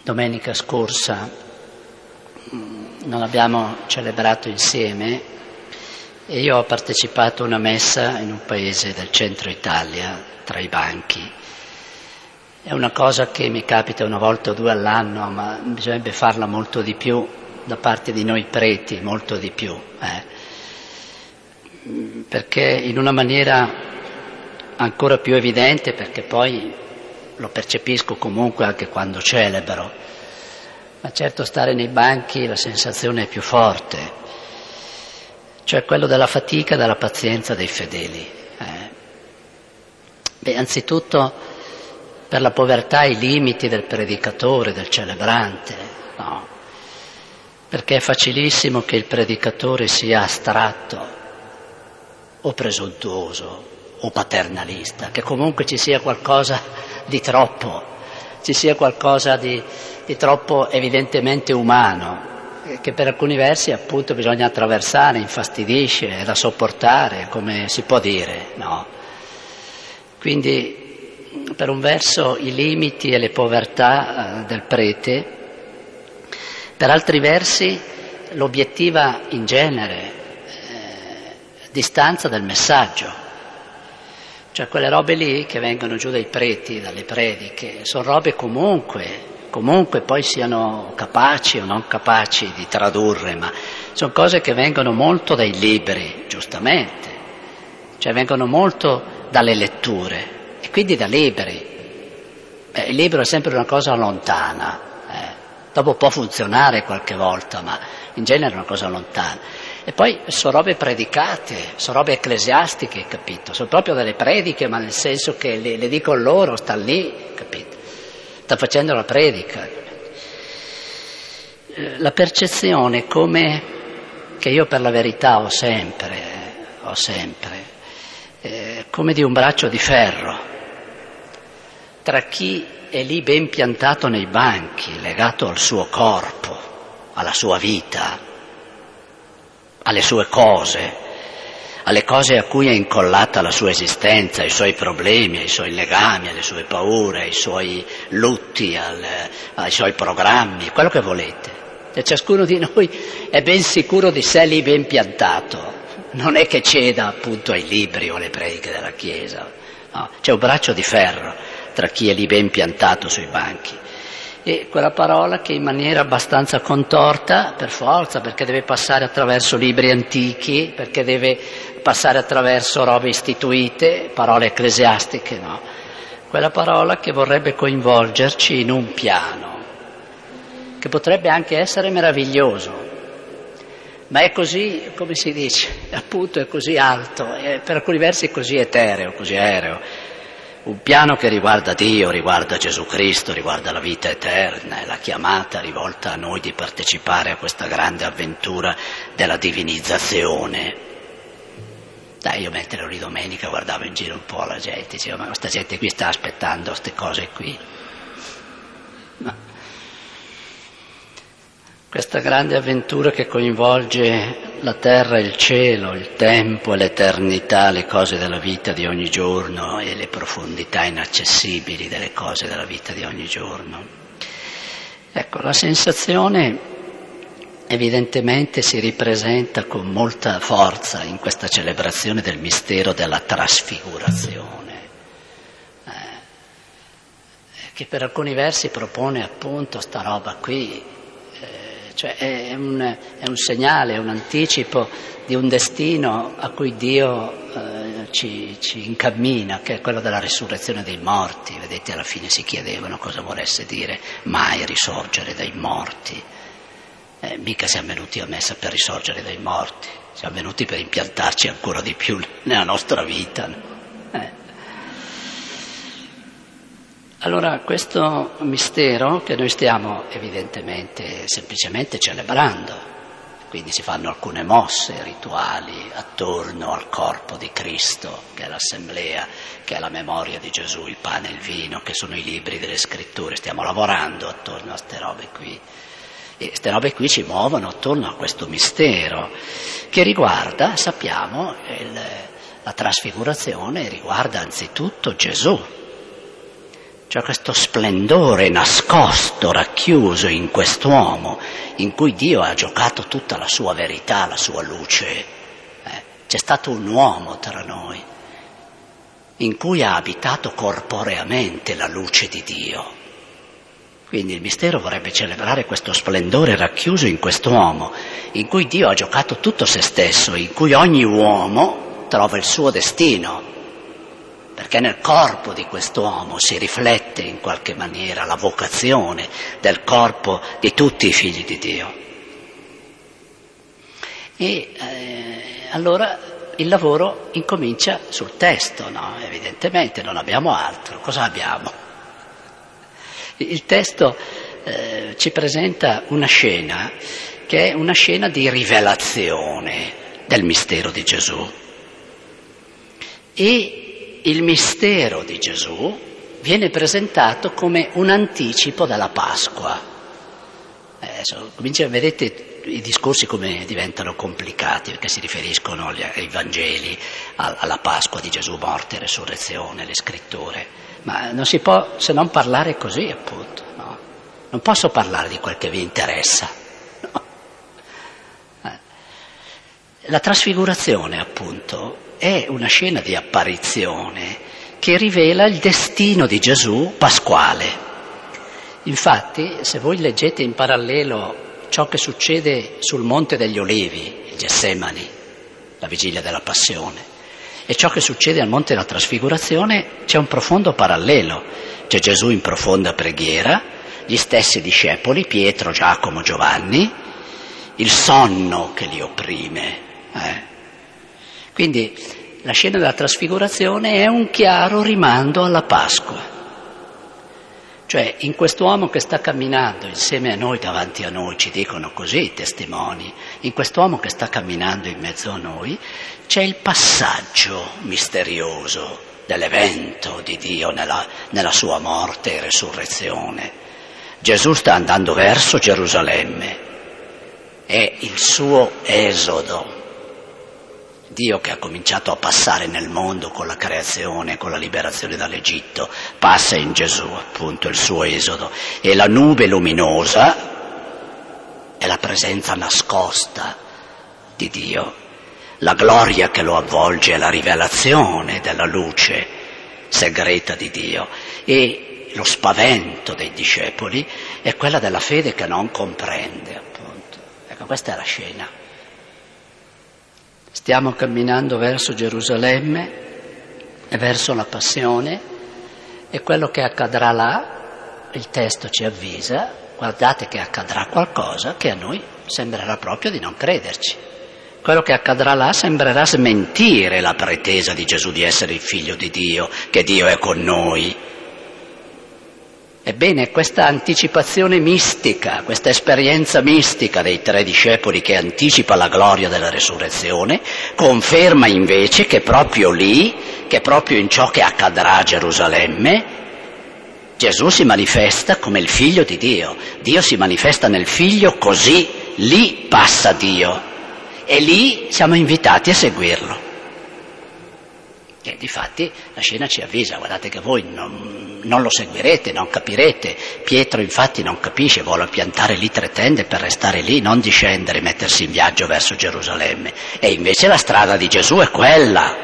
Domenica scorsa non abbiamo celebrato insieme e io ho partecipato a una messa in un paese del centro Italia, tra i banchi. È una cosa che mi capita una volta o due all'anno, ma bisognerebbe farla molto di più da parte di noi preti, molto di più, perché in una maniera ancora più evidente, perché poi lo percepisco comunque anche quando celebro, ma certo stare nei banchi la sensazione è più forte, cioè quello della fatica e della pazienza dei fedeli. Anzitutto per la povertà e i limiti del predicatore, del celebrante, no? Perché è facilissimo che il predicatore sia astratto o presuntuoso o paternalista, che comunque ci sia qualcosa di troppo, ci sia qualcosa di troppo evidentemente umano, che per alcuni versi appunto bisogna attraversare, infastidisce, è da sopportare, come si può dire, no? Quindi per un verso i limiti e le povertà del prete, per altri versi l'obiettiva in genere distanza del messaggio. Cioè quelle robe lì che vengono giù dai preti, dalle prediche, sono robe comunque poi siano capaci o non capaci di tradurre, ma sono cose che vengono molto dai libri, giustamente, cioè vengono molto dalle letture e quindi da libri. Il libro è sempre una cosa lontana, dopo può funzionare qualche volta, ma in genere è una cosa lontana. E poi sono robe predicate, sono robe ecclesiastiche, capito? Sono proprio delle prediche, ma nel senso che le dico loro, sta lì, capito? Sta facendo la predica. La percezione che io per la verità ho sempre, come di un braccio di ferro, tra chi è lì ben piantato nei banchi, legato al suo corpo, alla sua vita, alle sue cose, alle cose a cui è incollata la sua esistenza, ai suoi problemi, ai suoi legami, alle sue paure, ai suoi lutti, ai suoi programmi, quello che volete. E ciascuno di noi è ben sicuro di sé lì ben piantato, non è che ceda appunto ai libri o alle prediche della Chiesa, no? C'è un braccio di ferro tra chi è lì ben piantato sui banchi e quella parola che in maniera abbastanza contorta, per forza, perché deve passare attraverso libri antichi, perché deve passare attraverso robe istituite, parole ecclesiastiche, no? Quella parola che vorrebbe coinvolgerci in un piano, che potrebbe anche essere meraviglioso, ma è così, come si dice, appunto è così alto, e per alcuni versi è così etereo, così aereo. Un piano che riguarda Dio, riguarda Gesù Cristo, riguarda la vita eterna, è la chiamata rivolta a noi di partecipare a questa grande avventura della divinizzazione. Io mentre ero lì domenica guardavo in giro un po' la gente, dicevo, ma questa gente qui sta aspettando queste cose qui. No. Questa grande avventura che coinvolge la terra e il cielo, il tempo e l'eternità, le cose della vita di ogni giorno e le profondità inaccessibili delle cose della vita di ogni giorno. Ecco, la sensazione evidentemente si ripresenta con molta forza in questa celebrazione del mistero della trasfigurazione, che per alcuni versi propone appunto sta roba qui. Cioè è un segnale, è un anticipo di un destino a cui Dio ci incammina, che è quello della risurrezione dei morti. Vedete, alla fine si chiedevano cosa volesse dire mai risorgere dai morti. Mica siamo venuti a messa per risorgere dai morti, siamo venuti per impiantarci ancora di più nella nostra vita, no? Allora questo mistero che noi stiamo evidentemente semplicemente celebrando, quindi si fanno alcune mosse rituali attorno al corpo di Cristo, che è l'assemblea, che è la memoria di Gesù, il pane e il vino, che sono i libri delle scritture, stiamo lavorando attorno a ste robe qui. E queste robe qui ci muovono attorno a questo mistero che riguarda, sappiamo, la trasfigurazione riguarda anzitutto Gesù. cioè questo splendore nascosto, racchiuso in quest'uomo, in cui Dio ha giocato tutta la sua verità, la sua luce. C'è stato un uomo tra noi, in cui ha abitato corporeamente la luce di Dio. Quindi il mistero vorrebbe celebrare questo splendore racchiuso in quest'uomo, in cui Dio ha giocato tutto se stesso, in cui ogni uomo trova il suo destino, perché nel corpo di quest'uomo si riflette in qualche maniera la vocazione del corpo di tutti i figli di Dio. E allora il lavoro incomincia sul testo, no? Evidentemente non abbiamo altro. Cosa abbiamo? Il testo ci presenta una scena che è una scena di rivelazione del mistero di Gesù. E il mistero di Gesù viene presentato come un anticipo della Pasqua. Vedete i discorsi come diventano complicati, perché si riferiscono ai Vangeli, alla Pasqua di Gesù, morte e resurrezione, le scritture. Ma non si può se non parlare così, appunto, no? Non posso parlare di quel che vi interessa, no? La trasfigurazione, appunto, è una scena di apparizione che rivela il destino di Gesù pasquale. Infatti, se voi leggete in parallelo ciò che succede sul Monte degli Olivi, il Getsemani, la vigilia della Passione, e ciò che succede al Monte della Trasfigurazione, c'è un profondo parallelo. C'è Gesù in profonda preghiera, gli stessi discepoli, Pietro, Giacomo, Giovanni, il sonno che li opprime. Quindi la scena della Trasfigurazione è un chiaro rimando alla Pasqua. Cioè, in quest'uomo che sta camminando insieme a noi, davanti a noi, ci dicono così i testimoni, in quest'uomo che sta camminando in mezzo a noi, c'è il passaggio misterioso dell'evento di Dio nella sua morte e resurrezione. Gesù sta andando verso Gerusalemme, è il suo esodo. Dio che ha cominciato a passare nel mondo con la creazione, con la liberazione dall'Egitto, passa in Gesù, appunto, il suo esodo. E la nube luminosa è la presenza nascosta di Dio. La gloria che lo avvolge è la rivelazione della luce segreta di Dio. E lo spavento dei discepoli è quella della fede che non comprende, appunto. Ecco, questa è la scena. Stiamo camminando verso Gerusalemme e verso la Passione, e quello che accadrà là, il testo ci avvisa, guardate che accadrà qualcosa che a noi sembrerà proprio di non crederci. Quello che accadrà là sembrerà smentire la pretesa di Gesù di essere il figlio di Dio, che Dio è con noi. Ebbene, questa anticipazione mistica, questa esperienza mistica dei 3 discepoli che anticipa la gloria della resurrezione, conferma invece che proprio lì, che proprio in ciò che accadrà a Gerusalemme, Gesù si manifesta come il figlio di Dio. Dio si manifesta nel figlio, così lì passa Dio e lì siamo invitati a seguirlo. E difatti la scena ci avvisa, guardate che voi non lo seguirete, non capirete. Pietro infatti non capisce, vuole piantare lì 3 tende per restare lì, non discendere, mettersi in viaggio verso Gerusalemme. E invece la strada di Gesù è quella,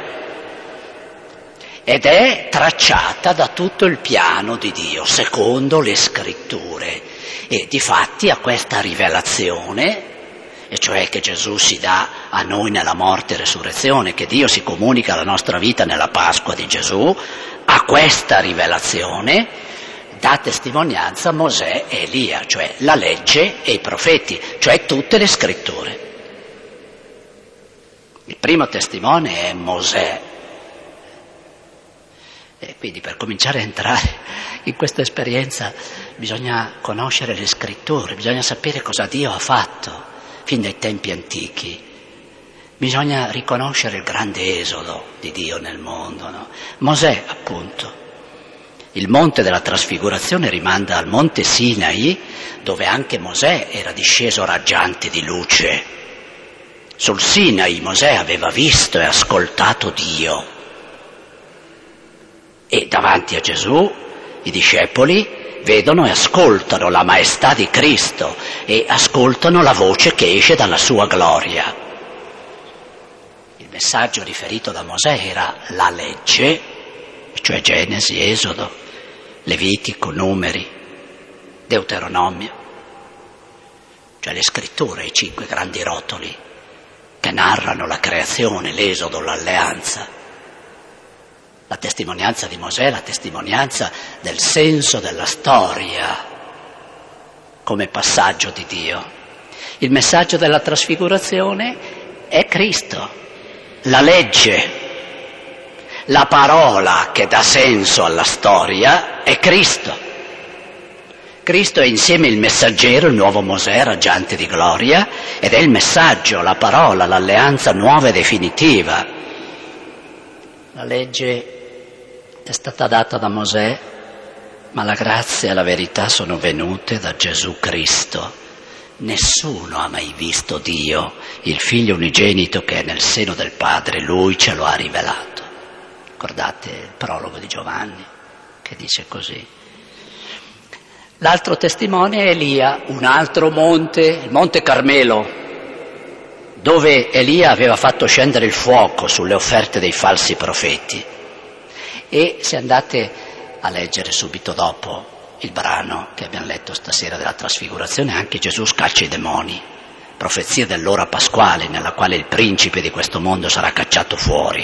ed è tracciata da tutto il piano di Dio, secondo le scritture. E difatti a questa rivelazione, e cioè che Gesù si dà a noi nella morte e resurrezione, che Dio si comunica alla nostra vita nella Pasqua di Gesù, a questa rivelazione dà testimonianza Mosè e Elia, cioè la legge e i profeti, cioè tutte le scritture. Il primo testimone è Mosè. E quindi per cominciare a entrare in questa esperienza bisogna conoscere le scritture, bisogna sapere cosa Dio ha fatto fin dai tempi antichi. Bisogna riconoscere il grande esodo di Dio nel mondo, no? Mosè, appunto. Il monte della trasfigurazione rimanda al monte Sinai, dove anche Mosè era disceso raggiante di luce. Sul Sinai Mosè aveva visto e ascoltato Dio. E davanti a Gesù I discepoli vedono e ascoltano la maestà di Cristo e ascoltano la voce che esce dalla sua gloria. Il messaggio riferito da Mosè era la legge, cioè Genesi, Esodo, Levitico, Numeri, Deuteronomio, cioè le scritture, i 5 grandi rotoli che narrano la creazione, l'Esodo, l'alleanza. La testimonianza di Mosè è la testimonianza del senso della storia come passaggio di Dio. Il messaggio della trasfigurazione è Cristo, la legge, la parola che dà senso alla storia è Cristo. Cristo è insieme il messaggero, il nuovo Mosè, raggiante di gloria, ed è il messaggio, la parola, l'alleanza nuova e definitiva. La legge è stata data da Mosè, ma la grazia e la verità sono venute da Gesù Cristo. Nessuno ha mai visto Dio, il Figlio unigenito che è nel seno del Padre, Lui ce lo ha rivelato. Ricordate il prologo di Giovanni che dice così. L'altro testimone è Elia, un altro monte, il Monte Carmelo, dove Elia aveva fatto scendere il fuoco sulle offerte dei falsi profeti. E se andate a leggere subito dopo il brano che abbiamo letto stasera della trasfigurazione, anche Gesù scaccia i demoni, profezia dell'ora pasquale nella quale il principe di questo mondo sarà cacciato fuori.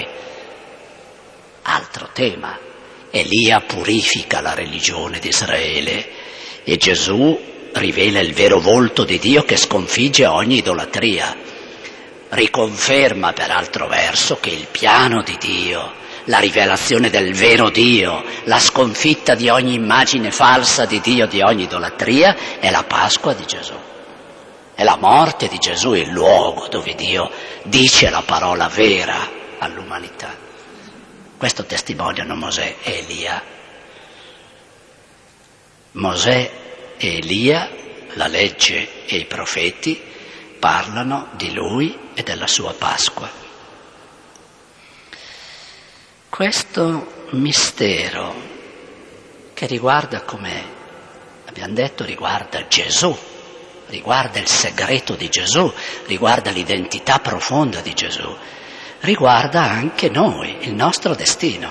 Altro tema, Elia purifica la religione di Israele e Gesù rivela il vero volto di Dio che sconfigge ogni idolatria. Riconferma per altro verso che il piano di Dio, la rivelazione del vero Dio, la sconfitta di ogni immagine falsa di Dio, di ogni idolatria, è la Pasqua di Gesù. È la morte di Gesù il luogo dove Dio dice la parola vera all'umanità. Questo testimoniano Mosè e Elia. Mosè e Elia, la legge e i profeti, parlano di Lui e della sua Pasqua. Questo mistero che riguarda, come abbiamo detto, riguarda Gesù, riguarda il segreto di Gesù, riguarda l'identità profonda di Gesù, riguarda anche noi, il nostro destino.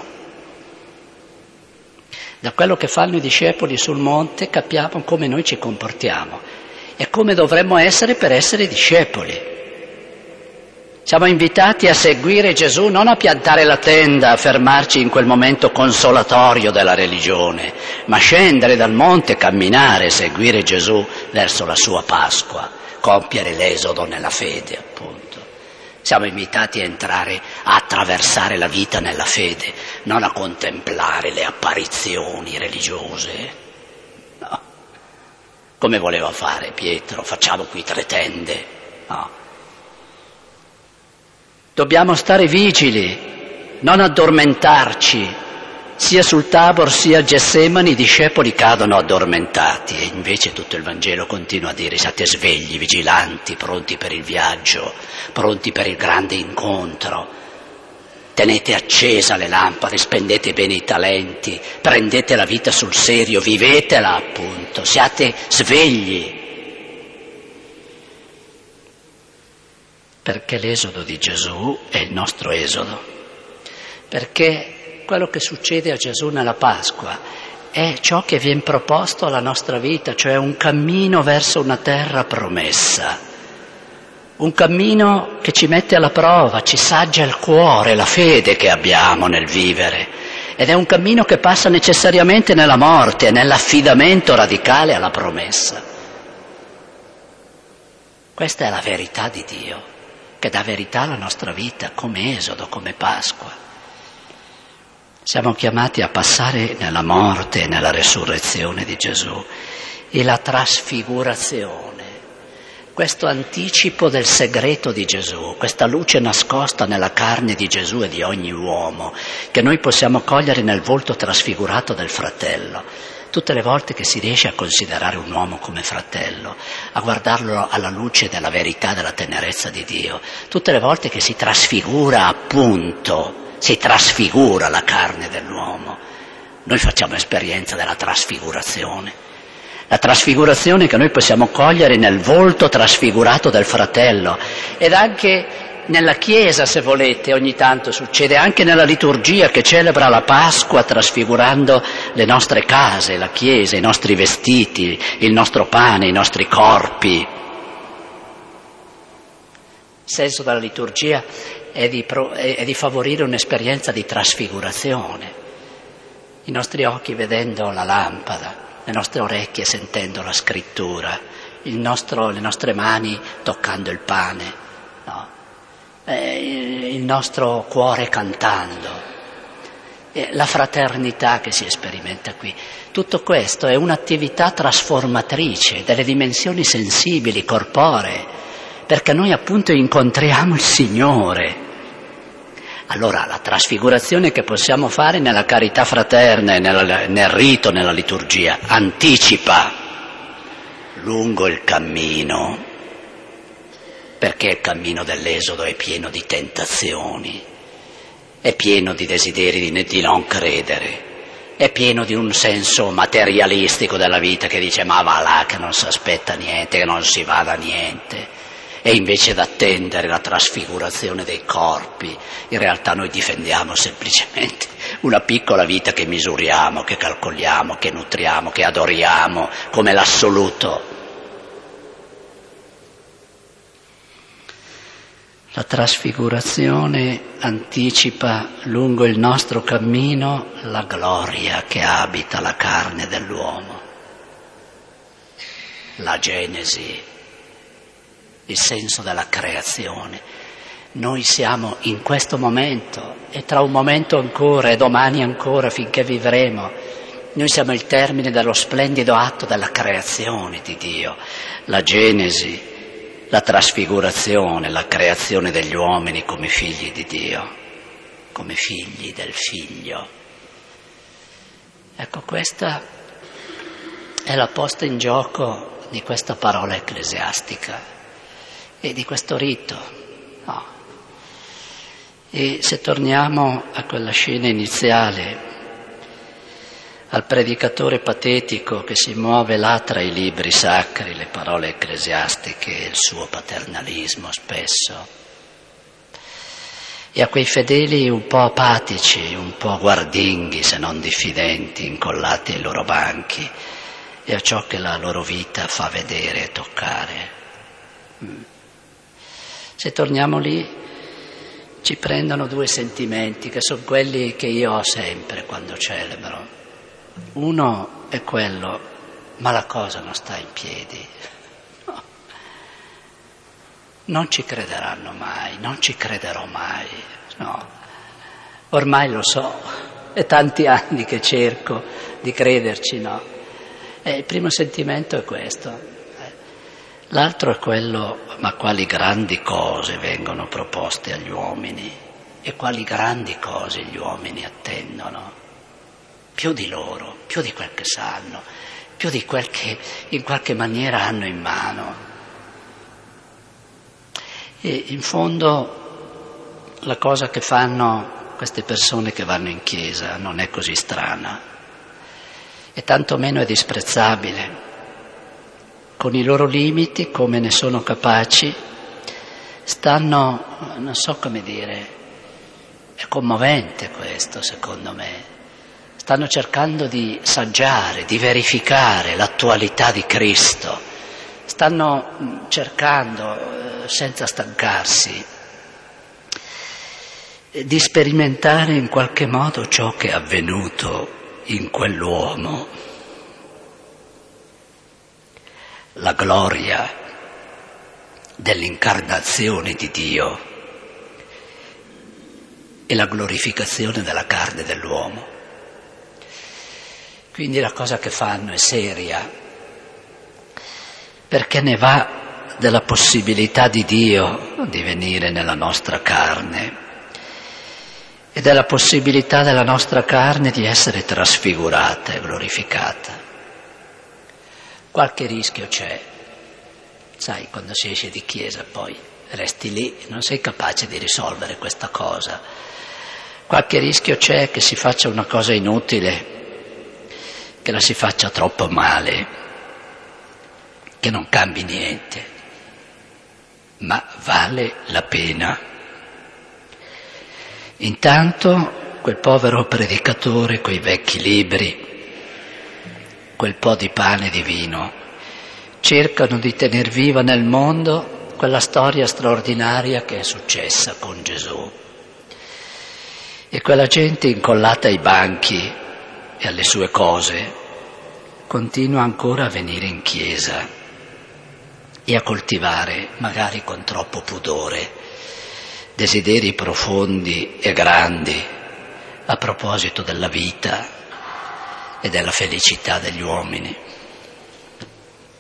Da quello che fanno i discepoli sul monte capiamo come noi ci comportiamo e come dovremmo essere per essere discepoli. Siamo invitati a seguire Gesù, non a piantare la tenda, a fermarci in quel momento consolatorio della religione, ma scendere dal monte, camminare, seguire Gesù verso la sua Pasqua, compiere l'esodo nella fede, appunto. Siamo invitati a entrare, a attraversare la vita nella fede, non a contemplare le apparizioni religiose. No. Come voleva fare Pietro, facciamo qui 3 tende. No. Dobbiamo stare vigili, non addormentarci. Sia sul Tabor sia a Getsemani i discepoli cadono addormentati e invece tutto il Vangelo continua a dire: siate svegli, vigilanti, pronti per il viaggio, pronti per il grande incontro. Tenete accesa le lampade, spendete bene i talenti, prendete la vita sul serio, vivetela appunto, siate svegli. Perché l'esodo di Gesù è il nostro esodo, perché quello che succede a Gesù nella Pasqua è ciò che viene proposto alla nostra vita, cioè un cammino verso una terra promessa, un cammino che ci mette alla prova, ci saggia il cuore, la fede che abbiamo nel vivere, ed è un cammino che passa necessariamente nella morte, nell'affidamento radicale alla promessa. Questa è la verità di Dio, che dà verità alla nostra vita, come Esodo, come Pasqua. Siamo chiamati a passare nella morte e nella resurrezione di Gesù e la trasfigurazione, questo anticipo del segreto di Gesù, questa luce nascosta nella carne di Gesù e di ogni uomo, che noi possiamo cogliere nel volto trasfigurato del fratello. Tutte le volte che si riesce a considerare un uomo come fratello, a guardarlo alla luce della verità, della tenerezza di Dio, tutte le volte che si trasfigura appunto, si trasfigura la carne dell'uomo, Noi facciamo esperienza della trasfigurazione. La trasfigurazione che noi possiamo cogliere nel volto trasfigurato del fratello, ed anche nella Chiesa, se volete, ogni tanto succede, anche nella liturgia che celebra la Pasqua trasfigurando le nostre case, la Chiesa, i nostri vestiti, il nostro pane, i nostri corpi. Il senso della liturgia è di favorire un'esperienza di trasfigurazione. I nostri occhi vedendo la lampada, le nostre orecchie sentendo la scrittura, le nostre mani toccando il pane, no? Il nostro cuore cantando, la fraternità che si sperimenta qui. Tutto questo è un'attività trasformatrice delle dimensioni sensibili, corporee, perché noi appunto incontriamo il Signore. Allora la trasfigurazione che possiamo fare nella carità fraterna e nel rito, nella liturgia, anticipa lungo il cammino, perché il cammino dell'Esodo è pieno di tentazioni, è pieno di desideri di non credere, è pieno di un senso materialistico della vita che dice ma va là che non si aspetta niente, che non si va da niente. E invece d'attendere la trasfigurazione dei corpi, in realtà noi difendiamo semplicemente una piccola vita che misuriamo, che calcoliamo, che nutriamo, che adoriamo come l'assoluto. La trasfigurazione anticipa lungo il nostro cammino la gloria che abita la carne dell'uomo, la Genesi, il senso della creazione. Noi siamo in questo momento e tra un momento ancora e domani ancora finché vivremo, noi siamo il termine dello splendido atto della creazione di Dio, la Genesi, la trasfigurazione, la creazione degli uomini come figli di Dio, come figli del Figlio. Ecco, questa è la posta in gioco di questa parola ecclesiastica e di questo rito. No. E se torniamo a quella scena iniziale, al predicatore patetico che si muove là tra i libri sacri, le parole ecclesiastiche, il suo paternalismo spesso, e a quei fedeli un po' apatici, un po' guardinghi se non diffidenti, incollati ai loro banchi, e a ciò che la loro vita fa vedere e toccare. Se torniamo lì, ci prendono due sentimenti che sono quelli che io ho sempre quando celebro. Uno è quello, ma la cosa non sta in piedi. No. Non ci crederanno mai, non ci crederò mai. No. Ormai lo so, è tanti anni che cerco di crederci, no? Il primo sentimento è questo. L'altro è quello, ma quali grandi cose vengono proposte agli uomini e quali grandi cose gli uomini attendono, più di loro, più di quel che sanno, più di quel che in qualche maniera hanno in mano. E in fondo la cosa che fanno queste persone che vanno in chiesa non è così strana e tantomeno è disprezzabile. Con i loro limiti, come ne sono capaci, stanno, non so come dire, è commovente questo secondo me, stanno cercando di saggiare, di verificare l'attualità di Cristo, stanno cercando, senza stancarsi, di sperimentare in qualche modo ciò che è avvenuto in quell'uomo. La gloria dell'incarnazione di Dio e la glorificazione della carne dell'uomo. Quindi la cosa che fanno è seria, perché ne va della possibilità di Dio di venire nella nostra carne e della possibilità della nostra carne di essere trasfigurata e glorificata. Qualche rischio c'è, sai, quando si esce di chiesa poi resti lì, non sei capace di risolvere questa cosa. Qualche rischio c'è che si faccia una cosa inutile che la si faccia troppo male, che non cambi niente, ma vale la pena. Intanto quel povero predicatore coi vecchi libri, quel po' di pane e di vino, cercano di tener viva nel mondo quella storia straordinaria che è successa con Gesù. E quella gente incollata ai banchi e alle sue cose continua ancora a venire in chiesa e a coltivare, magari con troppo pudore, desideri profondi e grandi a proposito della vita e della felicità degli uomini.